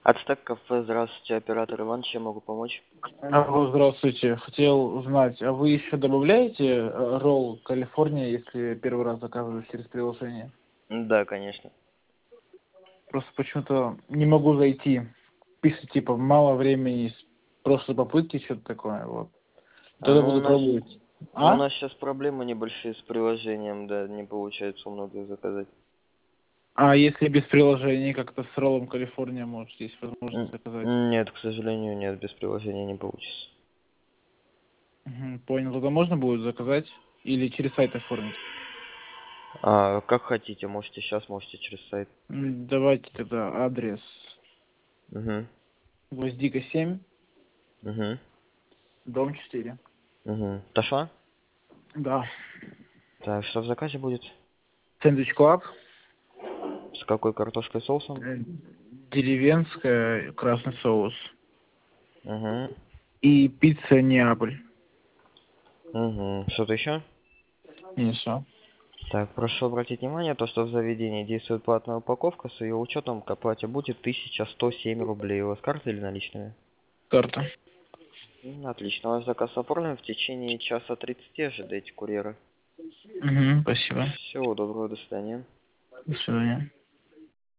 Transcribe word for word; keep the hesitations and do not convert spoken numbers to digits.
Ацтек кафе, здравствуйте, оператор Иван, чем могу помочь? Алло, здравствуйте. Хотел узнать, а вы еще добавляете э, ролл Калифорния, если первый раз заказываю через приложение? Да, конечно. Просто почему-то не могу зайти. Пишет, типа, мало времени с прошлой попытки, что-то такое, вот. А, Тогда ну, у буду нас, пробовать. ну, у А? нас сейчас проблемы небольшие с приложением, да, не получается у многих заказать. А если без приложения, как-то с роллом Калифорния, может, есть возможность заказать? М, Нет, к сожалению, нет, без приложения не получится. Мгм, понял. Тогда можно будет заказать? Или через сайт оформить? А, как хотите, можете сейчас, можете через сайт. М, Давайте тогда адрес. Угу, Гвоздика семь, угу, дом четыре. угу. Дошла? Да. Так, что в заказе будет? Сэндвич Клаб. С какой картошкой соусом? Э, Деревенская, красный соус. Угу, И пицца Неаполь. угу. Что-то еще? И все. Так, прошу обратить внимание, то, что в заведении действует платная упаковка, с ее учетом к оплате будет тысяча сто семь рублей. У вас карта или наличные? Карта. М, Отлично, ваш заказ оформлен. В течение часа тридцати ожидайте курьера. Угу, спасибо. Всего доброго, до свидания. До свидания.